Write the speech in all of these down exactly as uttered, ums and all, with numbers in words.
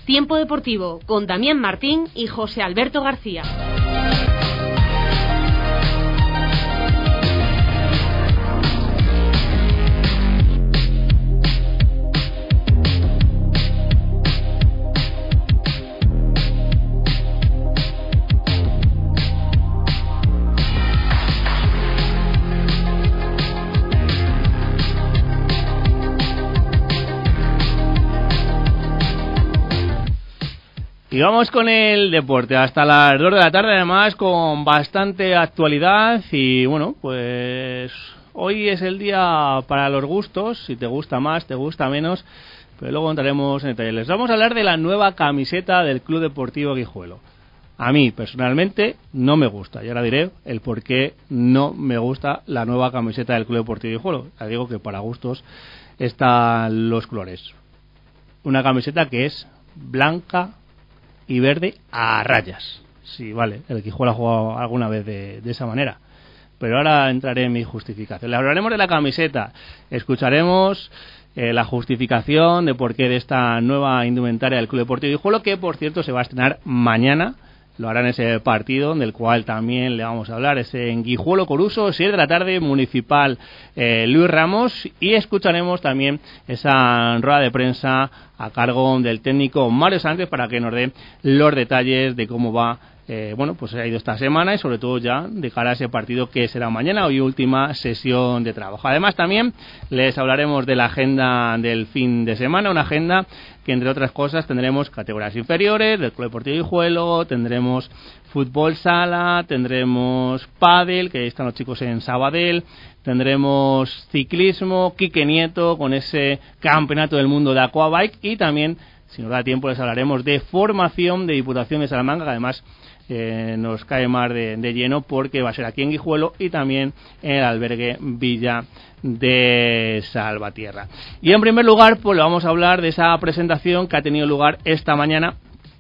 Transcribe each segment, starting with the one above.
Tiempo Deportivo con Damián Martín y José Alberto García. Y vamos con el deporte hasta las dos de la tarde, además con bastante actualidad. Y bueno, pues hoy es el día para los gustos, si te gusta más, te gusta menos, pero luego entraremos en detalle. Les vamos a hablar de la nueva camiseta del Club Deportivo Guijuelo. A mí, personalmente, no me gusta, y ahora diré el por qué no me gusta la nueva camiseta del Club Deportivo Guijuelo. Ya digo que para gustos están los colores. Una camiseta que es blanca y verde a rayas. Sí, vale, el Guijuelo ha jugado alguna vez de, de esa manera. Pero ahora entraré en mi justificación. Le hablaremos de la camiseta, escucharemos eh, la justificación de por qué de esta nueva indumentaria del Club Deportivo Guijuelo, que por cierto se va a estrenar mañana. Lo harán ese partido, del cual también le vamos a hablar, es en Guijuelo Coruso, siete de la tarde, Municipal eh, Luis Ramos, y escucharemos también esa rueda de prensa a cargo del técnico Mario Sánchez para que nos dé los detalles de cómo va, eh, bueno, pues ha ido esta semana y sobre todo ya de cara a ese partido que será mañana, hoy última sesión de trabajo. Además también les hablaremos de la agenda del fin de semana, una agenda que entre otras cosas tendremos categorías inferiores del Club Deportivo Guijuelo, tendremos fútbol sala, tendremos pádel, que están los chicos en Sabadell, tendremos ciclismo, Quique Nieto con ese campeonato del mundo de aquabike, y también, si nos da tiempo, les hablaremos de formación de Diputación de Salamanca, que además eh, nos cae más de, de lleno porque va a ser aquí en Guijuelo y también en el albergue Villa de Salvatierra. Y en primer lugar, pues le vamos a hablar de esa presentación que ha tenido lugar esta mañana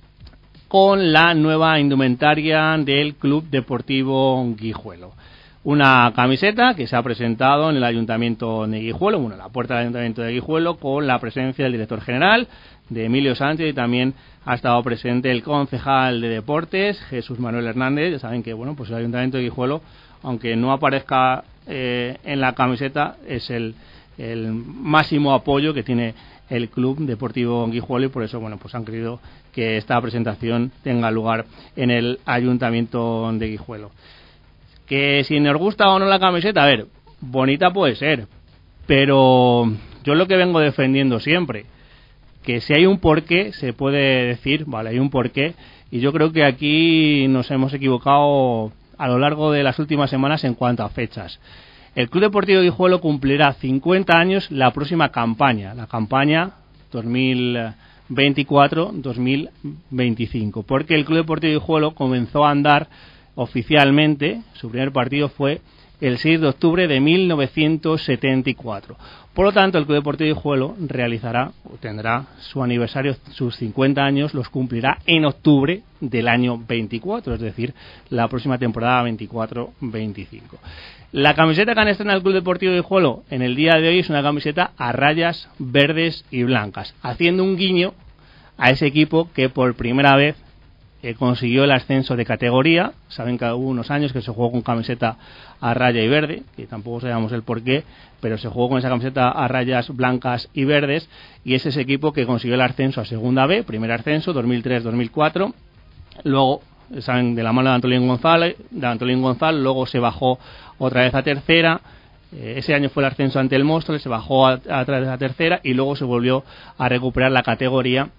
con la nueva indumentaria del Club Deportivo Guijuelo. Una camiseta que se ha presentado en el Ayuntamiento de Guijuelo, bueno, en la puerta del Ayuntamiento de Guijuelo, con la presencia del director general, de Emilio Sánchez, y también ha estado presente el concejal de Deportes, Jesús Manuel Hernández. Ya saben que, bueno, pues el Ayuntamiento de Guijuelo, aunque no aparezca eh, en la camiseta, es el, el máximo apoyo que tiene el Club Deportivo Guijuelo, y por eso, bueno, pues han querido que esta presentación tenga lugar en el Ayuntamiento de Guijuelo. Que si nos gusta o no la camiseta, a ver, bonita puede ser, pero yo lo que vengo defendiendo siempre, que si hay un porqué, se puede decir, vale, hay un porqué, y yo creo que aquí nos hemos equivocado a lo largo de las últimas semanas en cuanto a fechas. El Club Deportivo Guijuelo cumplirá cincuenta años la próxima campaña, la campaña dos mil veinticuatro dos mil veinticinco, porque el Club Deportivo Guijuelo comenzó a andar oficialmente, su primer partido fue el seis de octubre de mil novecientos setenta y cuatro. Por lo tanto, el Club Deportivo Guijuelo realizará, o tendrá su aniversario, sus cincuenta años, los cumplirá en octubre del año veinticuatro, es decir, la próxima temporada veinticuatro veinticinco. La camiseta que han estrenado el Club Deportivo Guijuelo en el día de hoy es una camiseta a rayas verdes y blancas, haciendo un guiño a ese equipo que por primera vez eh, consiguió el ascenso de categoría. Saben que hubo unos años que se jugó con camiseta a raya y verde, que tampoco sabemos el por qué, pero se jugó con esa camiseta a rayas blancas y verdes, y es ese equipo que consiguió el ascenso a Segunda B, primer ascenso, dos mil tres dos mil cuatro, luego, saben, de la mano de Antolín González, de Antolín González, luego se bajó otra vez a tercera. Eh, ese año fue el ascenso ante el Móstoles, se bajó a, a través de la tercera y luego se volvió a recuperar la categoría,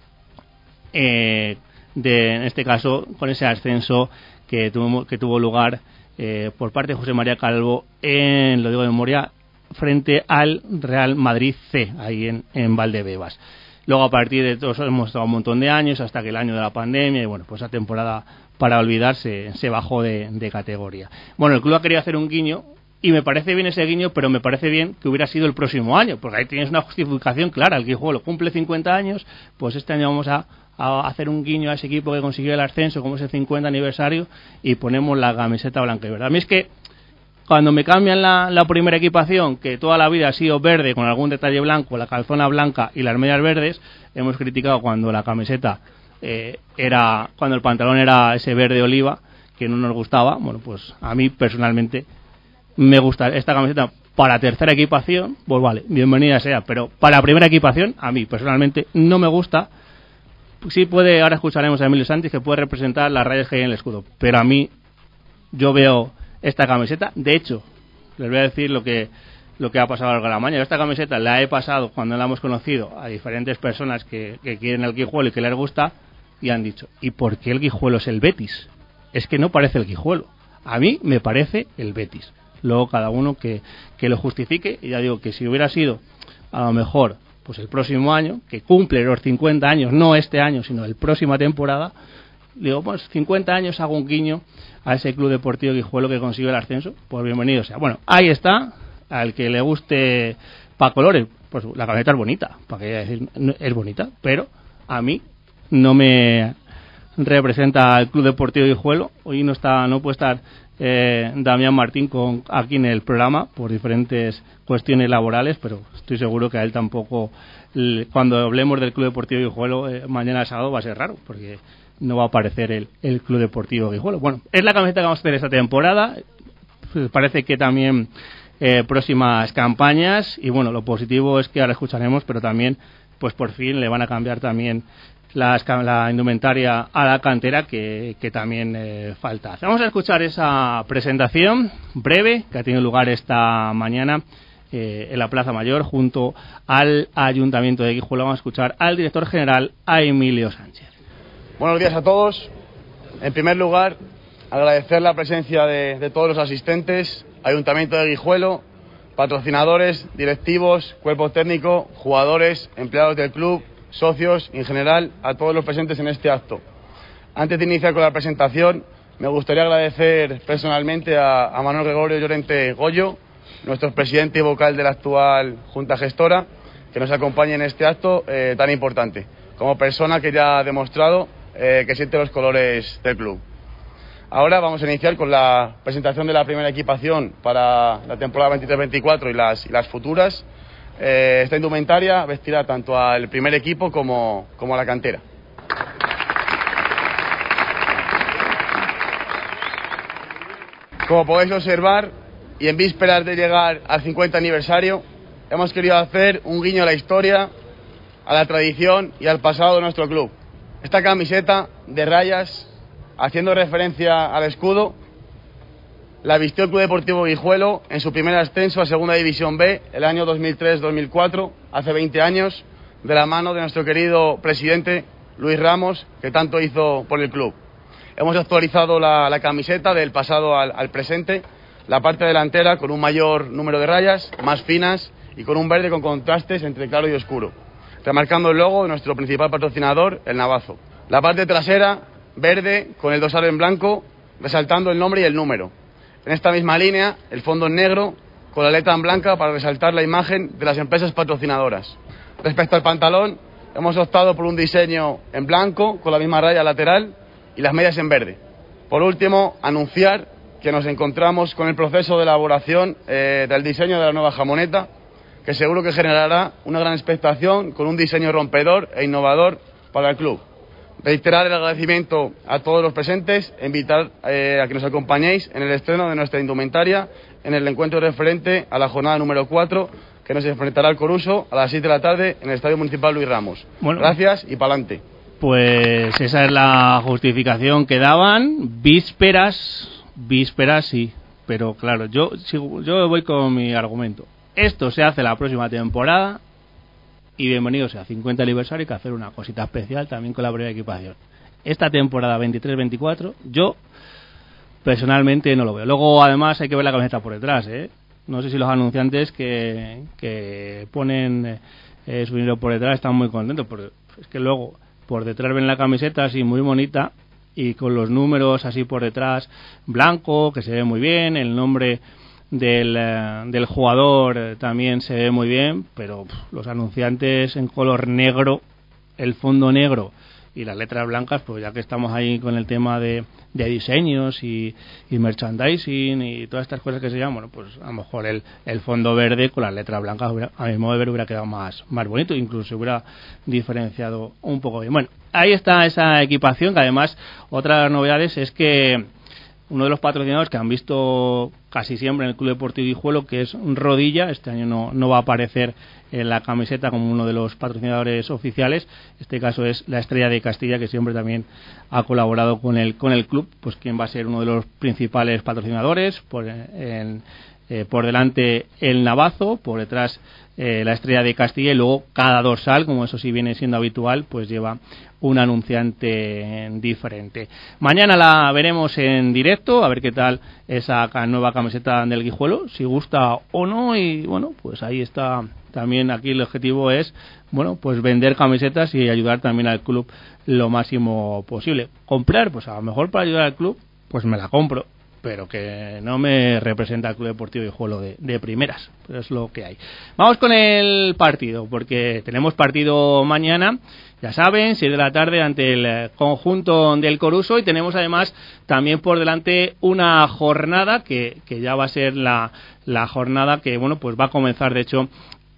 eh, de, en este caso con ese ascenso que tuvo, que tuvo lugar eh, por parte de José María Calvo en, lo digo de memoria, frente al Real Madrid C, ahí en, en Valdebebas. Luego a partir de todo eso hemos estado un montón de años hasta que el año de la pandemia, y bueno, pues esa temporada para olvidarse se bajó de, de categoría. Bueno, el club ha querido hacer un guiño y me parece bien ese guiño, pero me parece bien que hubiera sido el próximo año, porque ahí tienes una justificación clara. El Guijuelo cumple cincuenta años, pues este año vamos a, a hacer un guiño a ese equipo que consiguió el ascenso, como es el cincuenta aniversario, y ponemos la camiseta blanca y verde. A mí es que, cuando me cambian la, la primera equipación, que toda la vida ha sido verde con algún detalle blanco, la calzona blanca y las medias verdes, hemos criticado cuando la camiseta eh, era, cuando el pantalón era ese verde oliva, que no nos gustaba. Bueno, pues a mí personalmente me gusta esta camiseta. Para tercera equipación, pues vale, bienvenida sea, pero para la primera equipación, a mí personalmente no me gusta. Sí puede, ahora escucharemos a Emilio Santis, que puede representar las rayas que hay en el escudo, pero a mí, yo veo esta camiseta. De hecho, les voy a decir lo que lo que ha pasado al Garamaña. Esta camiseta la he pasado cuando la hemos conocido a diferentes personas que, que quieren el Guijuelo y que les gusta, y han dicho, ¿y por qué el Guijuelo es el Betis? Es que no parece el Guijuelo. A mí me parece el Betis. Luego cada uno que, que lo justifique, y ya digo que si hubiera sido a lo mejor pues el próximo año, que cumple los cincuenta años, no este año, sino el próxima temporada, digo, pues cincuenta años hago un guiño a ese Club Deportivo Guijuelo que consiguió el ascenso, pues bienvenido sea. Bueno, ahí está, al que le guste para colores, pues la camiseta es bonita, para qué decir, es bonita, pero a mí no me representa al Club Deportivo Guijuelo. Hoy no está, no puede estar eh, Damián Martín con, aquí en el programa por diferentes cuestiones laborales, pero estoy seguro que a él tampoco, cuando hablemos del Club Deportivo Guijuelo eh, mañana sábado, va a ser raro, porque no va a aparecer el, el Club Deportivo Guijuelo. Bueno, es la camiseta que vamos a hacer esta temporada. Parece que también eh, próximas campañas, y bueno, lo positivo es que ahora escucharemos, pero también pues por fin le van a cambiar también las, la indumentaria a la cantera, que, que también eh, falta. Vamos a escuchar esa presentación breve que ha tenido lugar esta mañana eh, en la Plaza Mayor junto al Ayuntamiento de Guijuelo. Vamos a escuchar al director general, a Emilio Sánchez. Buenos días a todos. En primer lugar, agradecer la presencia de, de todos los asistentes, Ayuntamiento de Guijuelo, patrocinadores, directivos, cuerpo técnico, jugadores, empleados del club, socios, en general, a todos los presentes en este acto. Antes de iniciar con la presentación, me gustaría agradecer personalmente a, a Manuel Gregorio Llorente Goyo, nuestro presidente y vocal de la actual Junta Gestora, que nos acompaña en este acto eh, tan importante, como persona que ya ha demostrado eh, que siente los colores del club. Ahora vamos a iniciar con la presentación de la primera equipación para la temporada veintitrés veinticuatro y las, y las futuras. Eh, esta indumentaria vestirá tanto al primer equipo como, como a la cantera. Como podéis observar, y en vísperas de llegar al cincuenta aniversario, hemos querido hacer un guiño a la historia, a la tradición y al pasado de nuestro club. Esta camiseta de rayas, haciendo referencia al escudo, la vistió el Club Deportivo Guijuelo en su primer ascenso a Segunda División B el año dos mil tres dos mil cuatro, hace veinte años, de la mano de nuestro querido presidente Luis Ramos, que tanto hizo por el club. Hemos actualizado la, la camiseta del pasado al, al presente, la parte delantera con un mayor número de rayas, más finas y con un verde con contrastes entre claro y oscuro, remarcando el logo de nuestro principal patrocinador, el Navazo. La parte trasera, verde, con el dorsal en blanco, resaltando el nombre y el número. En esta misma línea, el fondo en negro, con la letra en blanca para resaltar la imagen de las empresas patrocinadoras. Respecto al pantalón, hemos optado por un diseño en blanco, con la misma raya lateral y las medias en verde. Por último, anunciar que nos encontramos con el proceso de elaboración eh, del diseño de la nueva jamoneta, que seguro que generará una gran expectación con un diseño rompedor e innovador para el club. Reiterar el agradecimiento a todos los presentes e invitar eh, a que nos acompañéis en el estreno de nuestra indumentaria en el encuentro referente a la jornada número cuatro, que nos enfrentará al Coruso a las seis de la tarde en el Estadio Municipal Luis Ramos. Bueno, gracias y pa'lante. Pues esa es la justificación que daban. Vísperas, vísperas sí, pero claro, yo, yo voy con mi argumento. Esto se hace la próxima temporada y bienvenido sea, cincuenta aniversario, hay que hacer una cosita especial también con la primera equipación. Esta temporada veintitrés veinticuatro, yo personalmente no lo veo. Luego además hay que ver la camiseta por detrás, ¿eh? No sé si los anunciantes que, que ponen eh, su dinero por detrás están muy contentos, porque es que luego por detrás ven la camiseta así muy bonita y con los números así por detrás, blanco, que se ve muy bien, el nombre del, eh, del jugador eh, también se ve muy bien, pero pff, los anunciantes en color negro, el fondo negro y las letras blancas, pues ya que estamos ahí con el tema de, de diseños y, y merchandising y todas estas cosas que se llaman, bueno, pues a lo mejor el, el fondo verde con las letras blancas hubiera, a mi modo de ver hubiera quedado más, más bonito, incluso hubiera diferenciado un poco bien. Bueno, ahí está esa equipación, que además otra de las novedades es que uno de los patrocinadores que han visto casi siempre en el Club Deportivo Guijuelo, que es Rodilla, este año no, no va a aparecer en la camiseta como uno de los patrocinadores oficiales. Este caso es la Estrella de Castilla, que siempre también ha colaborado con el con el club, pues quien va a ser uno de los principales patrocinadores. Por, en, eh, por delante el Navazo, por detrás eh, la Estrella de Castilla, y luego cada dorsal, como eso sí viene siendo habitual, pues lleva un anunciante diferente. Mañana la veremos en directo, a ver qué tal esa nueva camiseta del Guijuelo, si gusta o no, y bueno, pues ahí está. También aquí el objetivo es, bueno, pues vender camisetas y ayudar también al club lo máximo posible. Comprar, pues a lo mejor para ayudar al club, pues me la compro, pero que no me representa el Club Deportivo Guijuelo de, de primeras, pero es lo que hay. Vamos con el partido, porque tenemos partido mañana, ya saben, seis de la tarde ante el conjunto del Coruso, y tenemos además también por delante una jornada que, que ya va a ser la, la jornada que, bueno, pues va a comenzar de hecho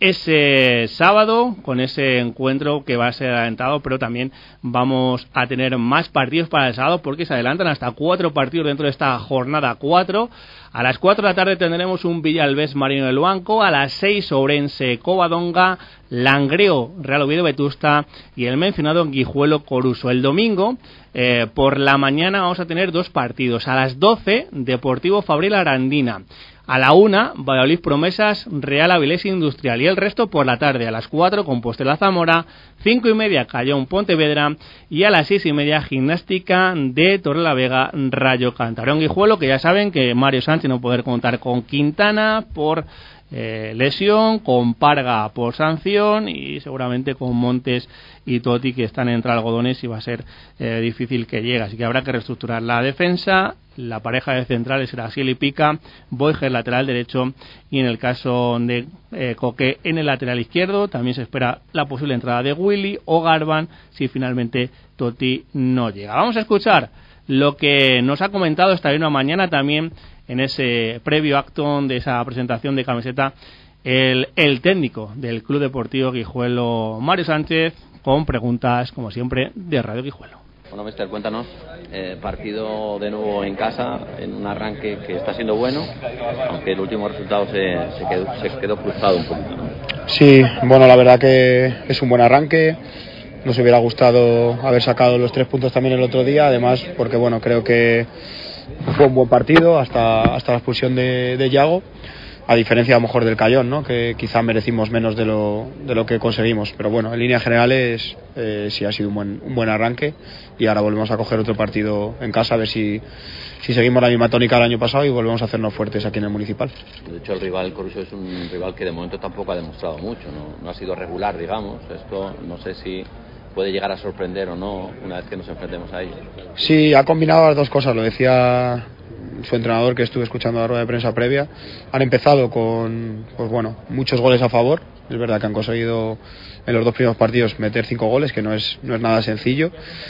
ese sábado con ese encuentro que va a ser adelantado, pero también vamos a tener más partidos para el sábado porque se adelantan hasta cuatro partidos dentro de esta jornada cuatro. A las cuatro de la tarde tendremos un Villalbés Marino del Banco, a las seis Ourense Covadonga, Langreo Real Oviedo Vetusta y el mencionado Guijuelo Coruso. El domingo eh, por la mañana vamos a tener dos partidos. A las doce Deportivo Fabril Arandina. A la una, Valladolid Promesas, Real Avilés Industrial, y el resto por la tarde. A las cuatro, Compostela Zamora, cinco y media, Cayón Pontevedra, y a las seis y media, Gimnástica de Torrelavega, Rayo Cantabrón. Guijuelo, que ya saben que Mario Sánchez no poder contar con Quintana por eh, lesión, con Parga por sanción, y seguramente con Montes y Totti, que están entre algodones, y va a ser eh, difícil que llegue. Así que habrá que reestructurar la defensa. La pareja de centrales será Ciel y Pica, Boiger lateral derecho, y en el caso de eh, Coque en el lateral izquierdo. También se espera la posible entrada de Willy o Garban si finalmente Totti no llega. Vamos a escuchar lo que nos ha comentado esta misma mañana también en ese previo acto de esa presentación de camiseta el, el técnico del Club Deportivo Guijuelo, Mario Sánchez, con preguntas como siempre de Radio Guijuelo. Bueno, mister, cuéntanos, eh, partido de nuevo en casa, en un arranque que está siendo bueno, aunque el último resultado se, se, quedó, se quedó frustrado un poquito, ¿no? Sí, bueno, la verdad que es un buen arranque. Nos hubiera gustado haber sacado los tres puntos también el otro día, además porque bueno, creo que fue un buen partido hasta, hasta la expulsión de, de Yago, a diferencia a lo mejor del Cayón, ¿no? Que quizá merecimos menos de lo, de lo que conseguimos, pero bueno, en líneas generales eh, sí ha sido un buen, un buen arranque, y ahora volvemos a coger otro partido en casa, a ver si, si seguimos la misma tónica del año pasado y volvemos a hacernos fuertes aquí en el Municipal. De hecho, el rival, el Coruso, es un rival que de momento tampoco ha demostrado mucho, no, no ha sido regular, digamos. Esto no sé si puede llegar a sorprender o no una vez que nos enfrentemos a ellos. Sí, ha combinado las dos cosas, lo decía su entrenador, que estuve escuchando la rueda de prensa previa. Han empezado con, pues bueno, muchos goles a favor. Es verdad que han conseguido en los dos primeros partidos meter cinco goles, que no es, no es nada sencillo.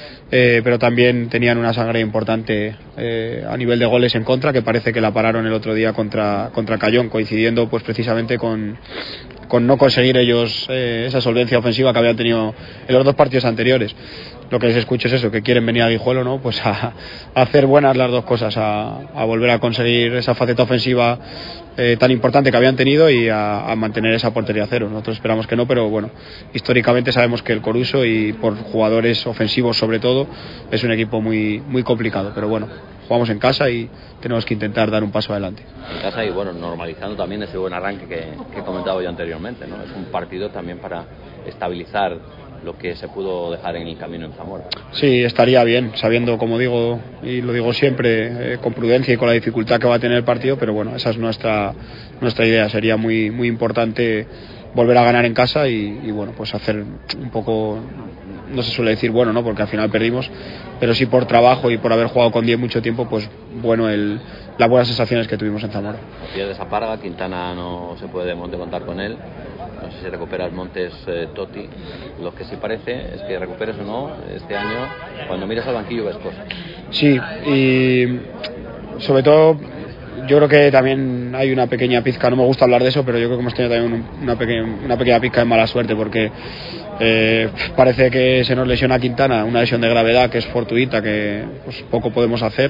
Eh, pero también tenían una sangre importante eh, a nivel de goles en contra, que parece que la pararon el otro día contra, contra Cayón, coincidiendo pues precisamente con, con no conseguir ellos eh, esa solvencia ofensiva que habían tenido en los dos partidos anteriores. Lo que les escucho es eso, que quieren venir a Guijuelo, ¿no? Pues a, a hacer buenas las dos cosas, a, a volver a conseguir esa faceta ofensiva eh, tan importante que habían tenido, y a, a mantener esa portería cero. Nosotros esperamos que no, pero bueno, históricamente sabemos que el Coruso, y por jugadores ofensivos sobre todo, es un equipo muy, muy complicado, pero bueno, jugamos en casa y tenemos que intentar dar un paso adelante. En casa, y bueno, normalizando también ese buen arranque que, que he comentado yo anteriormente, ¿no? Es un partido también para estabilizar lo que se pudo dejar en el camino en Zamora. Sí, estaría bien, sabiendo, como digo, y lo digo siempre, eh, con prudencia y con la dificultad que va a tener el partido, pero bueno, esa es nuestra nuestra idea. Sería muy muy importante volver a ganar en casa y, y bueno, pues hacer un poco, no se suele decir bueno, ¿no? Porque al final perdimos, pero sí por trabajo y por haber jugado con diez mucho tiempo, pues bueno, el, las buenas sensaciones que tuvimos en Zamora. Pierdes a Parga, Quintana no se puede de monte contar con él. no sé si recuperas Montes, eh, Totti. Lo que sí parece es que recuperes o no, este año, cuando miras al banquillo ves cosas. Sí, y sobre todo yo creo que también hay una pequeña pizca, no me gusta hablar de eso, pero yo creo que hemos tenido también una pequeña, una pequeña pizca de mala suerte, porque eh, parece que se nos lesiona Quintana, una lesión de gravedad que es fortuita, que pues, poco podemos hacer,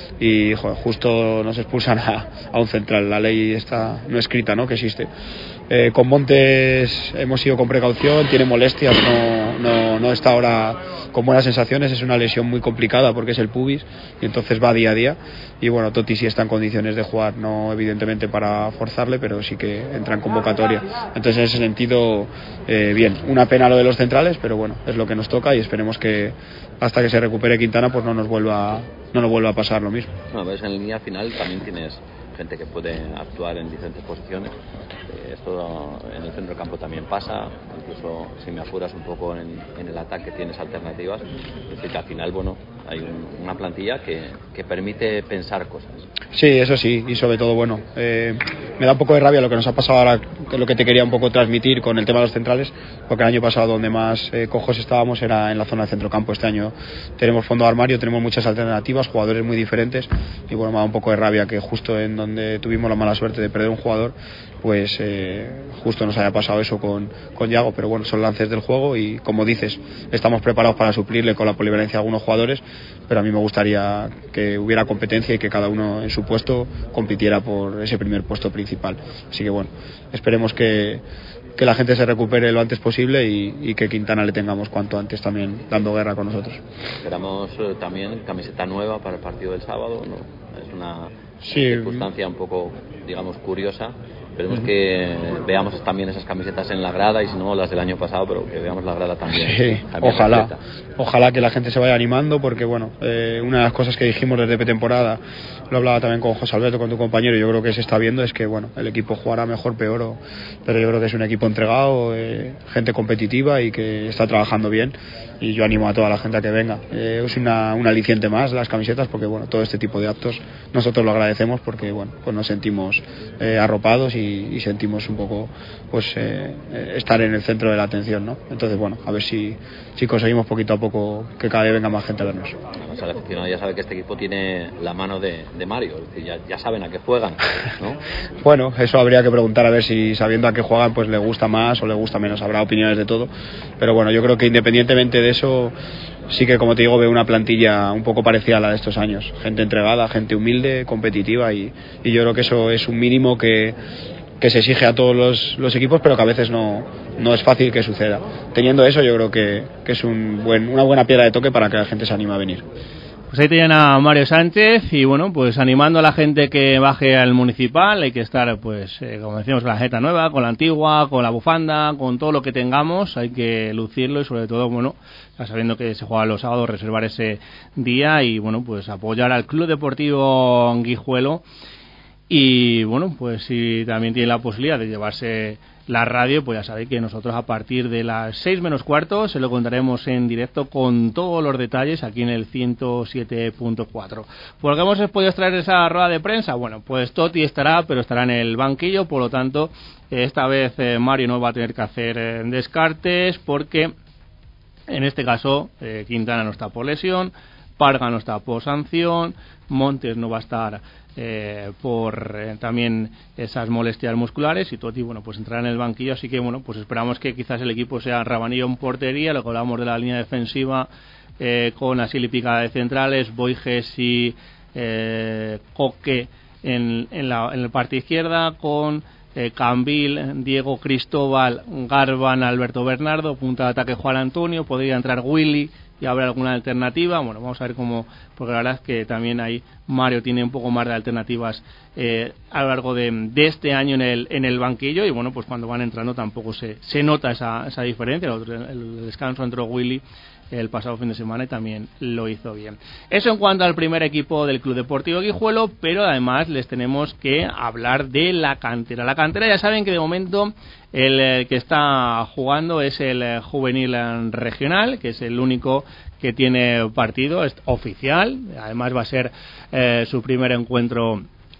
y joder, justo nos expulsan a, a un central. La ley está no escrita, ¿no?, que existe. Eh, con Montes hemos ido con precaución, tiene molestias, no, no, no está ahora con buenas sensaciones, es una lesión muy complicada porque es el pubis y entonces va día a día. Y bueno, Totti sí está en condiciones de jugar, no evidentemente para forzarle, pero sí que entra en convocatoria. Entonces en ese sentido, eh, bien, una pena lo de los centrales, pero bueno, es lo que nos toca y esperemos que hasta que se recupere Quintana pues no nos vuelva, no nos vuelva a pasar lo mismo. Bueno, ves, en línea final también tienes gente que puede actuar en diferentes posiciones. Eh, esto en el centro del campo también pasa, incluso si me apuras un poco en, en el ataque tienes alternativas. Es decir, que al final, bueno, hay un, una plantilla que, que permite pensar cosas. Sí, eso sí, y sobre todo, bueno, eh, me da un poco de rabia lo que nos ha pasado ahora, que lo que te quería un poco transmitir con el tema de los centrales, porque el año pasado donde más eh, cojos estábamos era en la zona de centrocampo. Este año tenemos fondo de armario, tenemos muchas alternativas, jugadores muy diferentes, y bueno, me da un poco de rabia que justo en donde tuvimos la mala suerte de perder un jugador, pues eh, justo nos haya pasado eso con, con Yago, pero bueno, son lances del juego y como dices, estamos preparados para suplirle con la polivalencia a algunos jugadores, pero a mí me gustaría que hubiera competencia y que cada uno en su puesto compitiera por ese primer puesto principal. Así que bueno, esperemos que, que la gente se recupere lo antes posible y, y que Quintana le tengamos cuanto antes también dando guerra con nosotros. Esperamos eh, también camiseta nueva para el partido del sábado, ¿no? Es una sí. circunstancia un poco, digamos, curiosa. Esperemos uh-huh. que veamos también esas camisetas en la grada y si no las del año pasado, pero que veamos la grada también. Sí, también ojalá, completa. Ojalá que la gente se vaya animando porque bueno, eh, una de las cosas que dijimos desde pretemporada, lo hablaba también con José Alberto, con tu compañero, y yo creo que se está viendo es que bueno, el equipo jugará mejor, peor, o, pero yo creo que es un equipo entregado, eh, gente competitiva y que está trabajando bien. Y yo animo a toda la gente a que venga. Eh, es una, un aliciente más las camisetas porque bueno, todo este tipo de actos nosotros lo agradecemos porque bueno, pues nos sentimos eh, arropados y, y sentimos un poco pues eh, estar en el centro de la atención, ¿no? Entonces bueno, a ver si, si conseguimos poquito a poco que cada vez venga más gente a vernos. O sea, el aficionado ya sabe que este equipo tiene la mano de, de Mario, es decir, ya, ya saben a qué juegan, ¿no? Bueno, eso habría que preguntar a ver si sabiendo a qué juegan pues le gusta más o le gusta menos, habrá opiniones de todo, pero bueno, yo creo que independientemente de eso sí que, como te digo, veo una plantilla un poco parecida a la de estos años, gente entregada, gente humilde, competitiva y, y yo creo que eso es un mínimo que, que se exige a todos los, los equipos, pero que a veces no, no es fácil que suceda. Teniendo eso yo creo que, que es un buen, una buena piedra de toque para que la gente se anime a venir. Pues ahí tienen a Mario Sánchez y bueno, pues animando a la gente que baje al municipal. Hay que estar, pues, eh, como decimos, con la jeta nueva, con la antigua, con la bufanda, con todo lo que tengamos. Hay que lucirlo y sobre todo, bueno, ya sabiendo que se juega los sábados, reservar ese día y bueno, pues apoyar al Club Deportivo Guijuelo. Y bueno, pues si también tiene la posibilidad de llevarse la radio, pues ya sabéis que nosotros a partir de las seis menos cuarto se lo contaremos en directo con todos los detalles aquí en el ciento siete punto cuatro. ¿Por qué hemos podido extraer esa rueda de prensa? Bueno, pues Totti estará, pero estará en el banquillo, por lo tanto, esta vez eh, Mario no va a tener que hacer eh, descartes porque en este caso eh, Quintana no está por lesión, Parga no está por sanción, Montes no va a estar eh, por eh, también esas molestias musculares y Totti, bueno, pues entrará en el banquillo, así que bueno, pues esperamos que quizás el equipo sea Rabanillo en portería, lo que hablamos de la línea defensiva eh, con Asili Picada de centrales, Boiges y eh, Coque en, en, la, en la parte izquierda, con eh, Cambil, Diego Cristóbal, Garban, Alberto Bernardo, punta de ataque Juan Antonio, podría entrar Willy y habrá alguna alternativa. Bueno, vamos a ver cómo, porque la verdad es que también ahí Mario tiene un poco más de alternativas eh, a lo largo de, de este año en el en el banquillo y bueno, pues cuando van entrando tampoco se, se nota esa, esa diferencia. El, otro, el descanso entró Willy el pasado fin de semana y también lo hizo bien. Eso en cuanto al primer equipo del Club Deportivo Guijuelo, pero además les tenemos que hablar de la cantera. La cantera, ya saben que de momento el, el que está jugando es el juvenil regional, que es el único que tiene partido, es oficial, además va a ser eh, su primer encuentro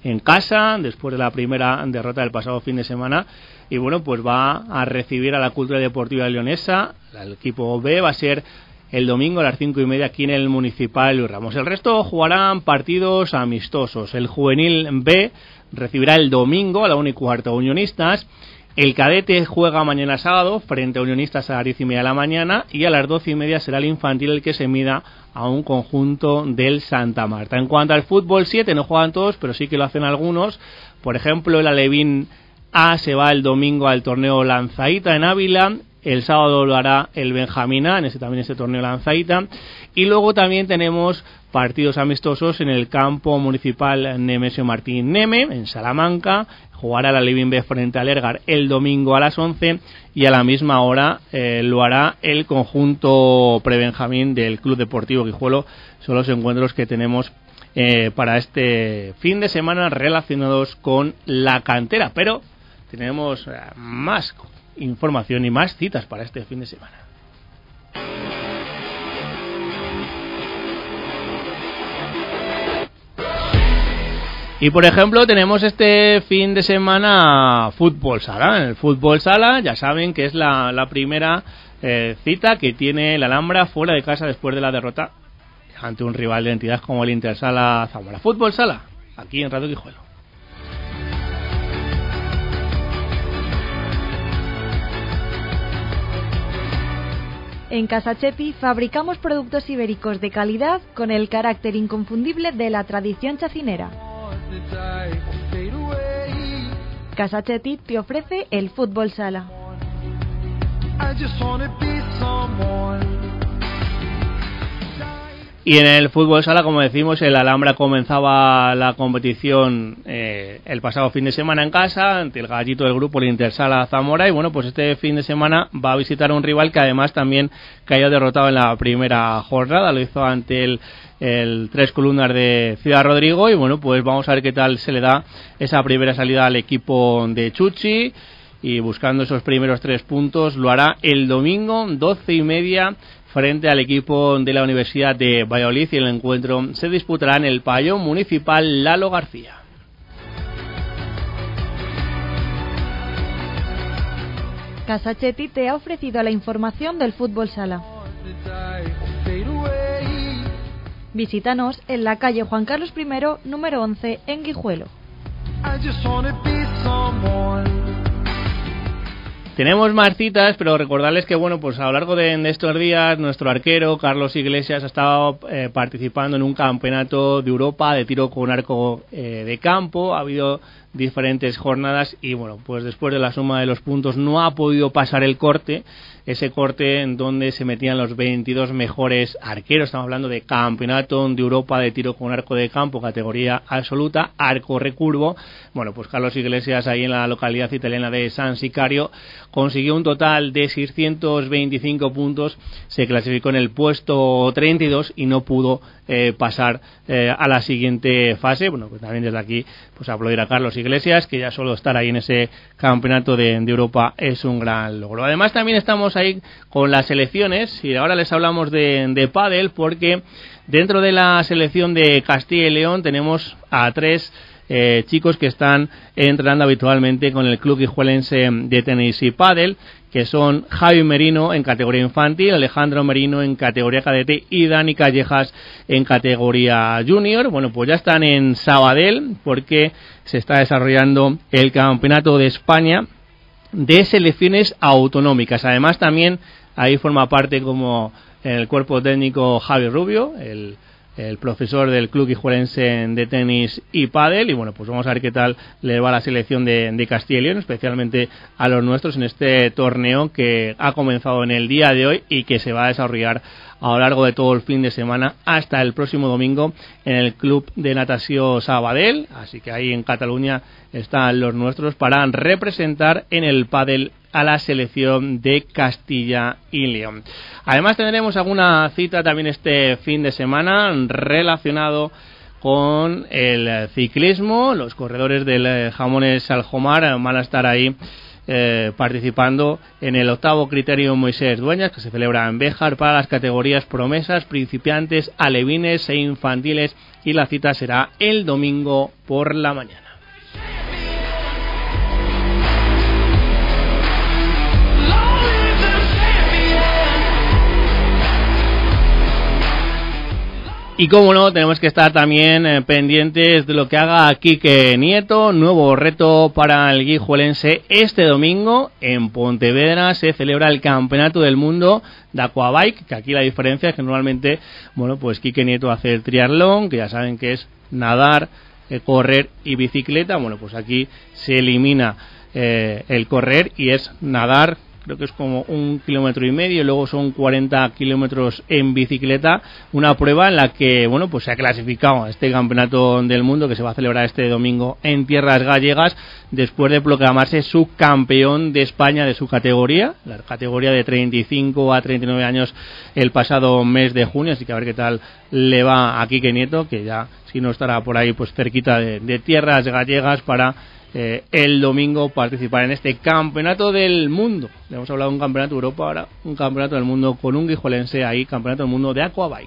en casa, después de la primera derrota del pasado fin de semana, y bueno, pues va a recibir a la Cultural Deportiva Leonesa. El equipo B va a ser el domingo a las cinco y media aquí en el Municipal Luis Ramos. El resto jugarán partidos amistosos. El Juvenil B recibirá el domingo a la una y cuarto a Unionistas. El cadete juega mañana sábado frente a Unionistas a las diez y media de la mañana, y a las doce y media será el infantil el que se mida a un conjunto del Santa Marta. En cuanto al fútbol siete, no juegan todos, pero sí que lo hacen algunos. Por ejemplo, el Alevín A se va el domingo al torneo Lanzaita en Ávila. El sábado lo hará el Benjamín A, en ese también ese torneo Lanzaita. Y luego también tenemos partidos amistosos en el campo municipal Nemesio Martín Neme, en Salamanca. Jugará la Alevín B frente al Ergar el domingo a las once, y a la misma hora eh, lo hará el conjunto prebenjamín del Club Deportivo Guijuelo. Son los encuentros que tenemos eh, para este fin de semana relacionados con la cantera, pero tenemos eh, más información y más citas para este fin de semana. Y por ejemplo tenemos este fin de semana fútbol sala. En el fútbol sala ya saben que es la, la primera eh, cita que tiene el Alhambra fuera de casa después de la derrota ante un rival de entidad como el Intersala Zamora. Fútbol sala, aquí en Radio Guijuelo. En Casa Chepi fabricamos productos ibéricos de calidad con el carácter inconfundible de la tradición chacinera. Casa Chepi te ofrece el fútbol sala. Y en el fútbol sala, como decimos, el Alhambra comenzaba la competición eh, el pasado fin de semana en casa ante el gallito del grupo, el Intersala Zamora, y bueno, pues este fin de semana va a visitar a un rival que además también cayó derrotado en la primera jornada, lo hizo ante el, el Tres Columnas de Ciudad Rodrigo, y bueno, pues vamos a ver qué tal se le da esa primera salida al equipo de Chuchi, y buscando esos primeros tres puntos lo hará el domingo, doce y media, frente al equipo de la Universidad de Valladolid, y el encuentro se disputará en el pabellón municipal Lalo García. Casa Chepi te ha ofrecido la información del fútbol sala. Visítanos en la calle Juan Carlos primero, número once, en Guijuelo. Tenemos más citas, pero recordarles que bueno, pues a lo largo de, de estos días nuestro arquero Carlos Iglesias ha estado eh, participando en un campeonato de Europa de tiro con arco eh, de campo. Ha habido diferentes jornadas y bueno, pues después de la suma de los puntos no ha podido pasar el corte, ese corte en donde se metían los veintidós mejores arqueros. Estamos hablando de campeonato de Europa de tiro con arco de campo, categoría absoluta, arco recurvo. Bueno, pues Carlos Iglesias, ahí en la localidad italiana de San Sicario, consiguió un total de seiscientos veinticinco puntos, se clasificó en el puesto treinta y dos y no pudo eh, pasar eh, a la siguiente fase. Bueno, pues también desde aquí pues aplaudir a Carlos Iglesias, que ya solo estar ahí en ese campeonato de, de Europa es un gran logro. Además también estamos ahí con las selecciones, y ahora les hablamos de, de pádel, porque dentro de la selección de Castilla y León tenemos a tres eh, chicos que están entrenando habitualmente con el club guijuelense de tenis y pádel, que son Javi Merino en categoría infantil, Alejandro Merino en categoría cadete y Dani Callejas en categoría junior. Bueno, pues ya están en Sabadell porque se está desarrollando el Campeonato de España de Selecciones Autonómicas. Además también ahí forma parte como el cuerpo técnico Javi Rubio, el el profesor del club guijuelense de tenis y pádel, y bueno, pues vamos a ver qué tal le va a la selección de, de Castilla y León, especialmente a los nuestros en este torneo que ha comenzado en el día de hoy y que se va a desarrollar a lo largo de todo el fin de semana hasta el próximo domingo en el Club de Natació Sabadell. Así que ahí en Cataluña están los nuestros para representar en el pádel a la selección de Castilla y León. Además tendremos alguna cita también este fin de semana relacionado con el ciclismo. Los corredores del Jamones Aljomar van a estar ahí eh, participando en el octavo Criterio Moisés Dueñas, que se celebra en Béjar para las categorías promesas, principiantes, alevines e infantiles, y la cita será el domingo por la mañana. Y como no, tenemos que estar también eh, pendientes de lo que haga Quique Nieto. Nuevo reto para el guijuelense. Este domingo en Pontevedra se celebra el Campeonato del Mundo de Aquabike, que aquí la diferencia es que normalmente, bueno, pues Quique Nieto hace el triatlón, que ya saben que es nadar, eh, correr y bicicleta. Bueno, pues aquí se elimina eh, el correr y es nadar. Creo que es como un kilómetro y medio, y luego son cuarenta kilómetros en bicicleta, una prueba en la que, bueno, pues se ha clasificado a este campeonato del mundo que se va a celebrar este domingo en tierras gallegas, después de proclamarse subcampeón de España de su categoría, la categoría de treinta y cinco a treinta y nueve años, el pasado mes de junio. Así que a ver qué tal le va a Quique Nieto, que ya si no estará por ahí pues cerquita de, de tierras gallegas para Eh, el domingo participar en este campeonato del mundo. Le hemos hablado de un campeonato de Europa, ahora un campeonato del mundo con un guijuelense ahí, campeonato del mundo de Aquabike.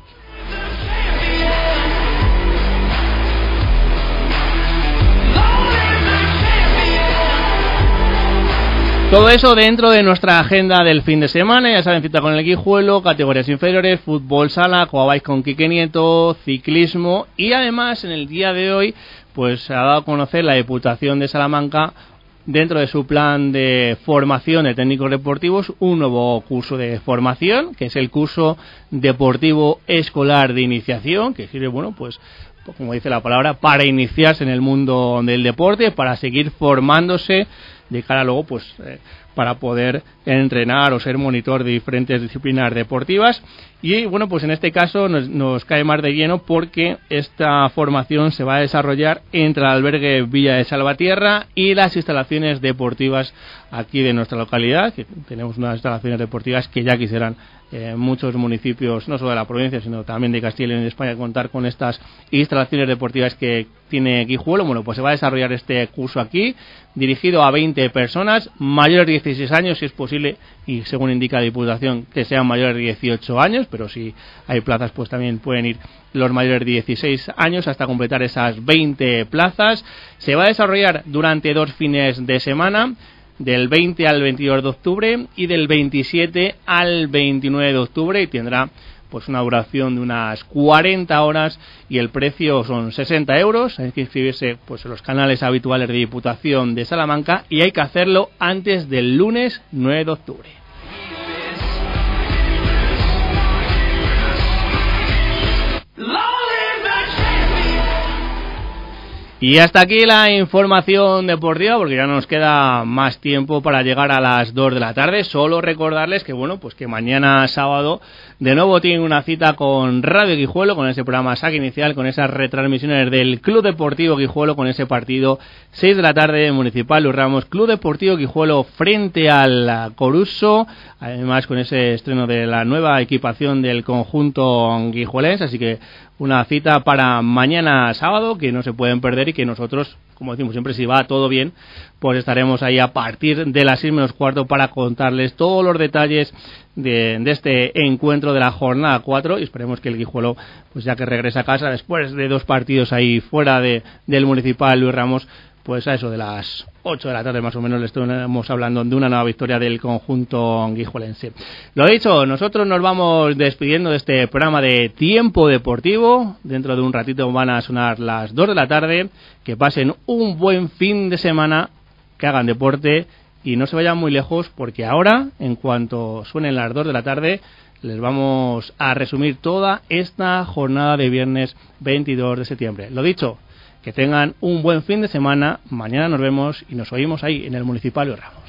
Todo eso dentro de nuestra agenda del fin de semana. Ya saben, cita con el Guijuelo, categorías inferiores, fútbol sala, Aquabike con Quique Nieto, ciclismo, y además en el día de hoy pues se ha dado a conocer la Diputación de Salamanca, dentro de su plan de formación de técnicos deportivos, un nuevo curso de formación, que es el curso deportivo escolar de iniciación, que sirve, bueno, pues como dice la palabra, para iniciarse en el mundo del deporte, para seguir formándose de cara luego pues eh, para poder entrenar o ser monitor de diferentes disciplinas deportivas. Y bueno, pues en este caso nos, nos cae más de lleno porque esta formación se va a desarrollar entre el albergue Villa de Salvatierra y las instalaciones deportivas aquí de nuestra localidad, que tenemos unas instalaciones deportivas que ya quisieran eh, muchos municipios, no solo de la provincia, sino también de Castilla y León y de España, contar con estas instalaciones deportivas que tiene Guijuelo. Bueno, pues se va a desarrollar este curso aquí, dirigido a veinte personas, mayores de dieciséis años, si es posible, y según indica la Diputación, que sean mayores de dieciocho años, pero si hay plazas, pues también pueden ir los mayores de dieciséis años hasta completar esas veinte plazas. Se va a desarrollar durante dos fines de semana, del veinte al veintidós de octubre y del veintisiete al veintinueve de octubre, y tendrá pues una duración de unas cuarenta horas y el precio son sesenta euros. Hay que inscribirse pues en los canales habituales de Diputación de Salamanca y hay que hacerlo antes del lunes nueve de octubre. Y hasta aquí la información deportiva, porque ya no nos queda más tiempo para llegar a las dos de la tarde. Solo recordarles que bueno, pues que mañana sábado de nuevo tienen una cita con Radio Guijuelo, con ese programa Saque Inicial, con esas retransmisiones del Club Deportivo Guijuelo, con ese partido seis de la tarde Municipal Luis Ramos, Club Deportivo Guijuelo frente al Coruso, además con ese estreno de la nueva equipación del conjunto guijuelense. Así que una cita para mañana sábado que no se pueden perder y que nosotros, como decimos siempre, si va todo bien, pues estaremos ahí a partir de las seis menos cuarto para contarles todos los detalles de, de este encuentro de la jornada cuatro, y esperemos que el Guijuelo, pues ya que regresa a casa después de dos partidos ahí fuera de, del Municipal Luis Ramos, pues a eso de las ocho de la tarde más o menos le estamos hablando de una nueva victoria del conjunto guijuelense. Lo dicho, nosotros nos vamos despidiendo de este programa de Tiempo Deportivo. Dentro de un ratito van a sonar las dos de la tarde. Que pasen un buen fin de semana, que hagan deporte y no se vayan muy lejos, porque ahora, en cuanto suenen las dos de la tarde, les vamos a resumir toda esta jornada de viernes veintidós de septiembre. Lo dicho, que tengan un buen fin de semana. Mañana nos vemos y nos oímos ahí en el Municipal Luis Ramos.